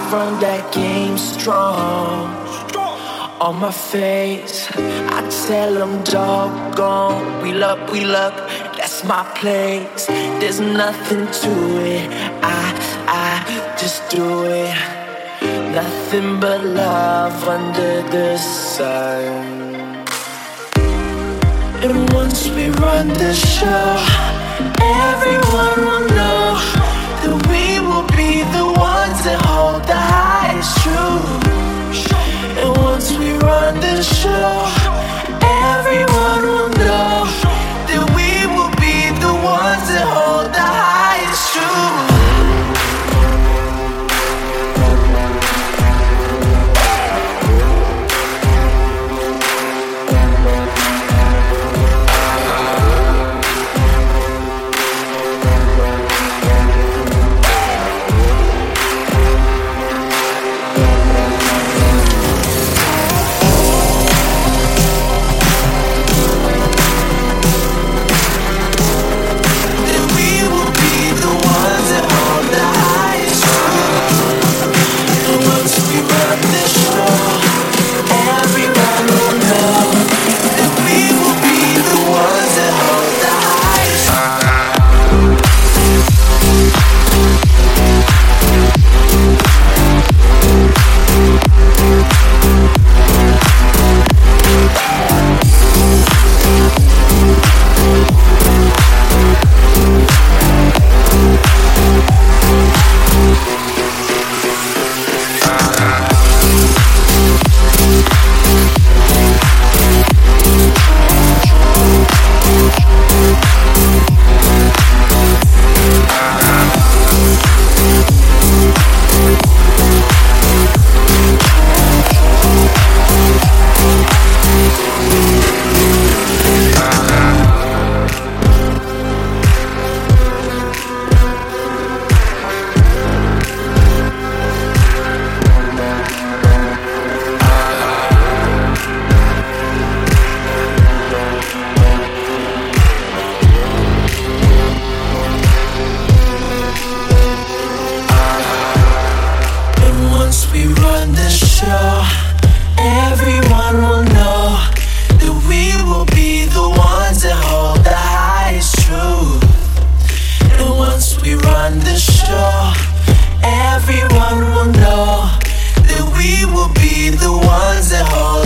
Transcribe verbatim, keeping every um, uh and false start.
run that game strong. On my face, I tell them doggone, wheel up, wheel up, that's my place. There's nothing to it, I, I just do it. Nothing but love under the sun. And once we run the show, everyone will know that we will be the ones that hold the highest truth. And once we run the show, everyone will know that we will be the ones that hold the highest truth. Everyone will know that we will be the ones that hold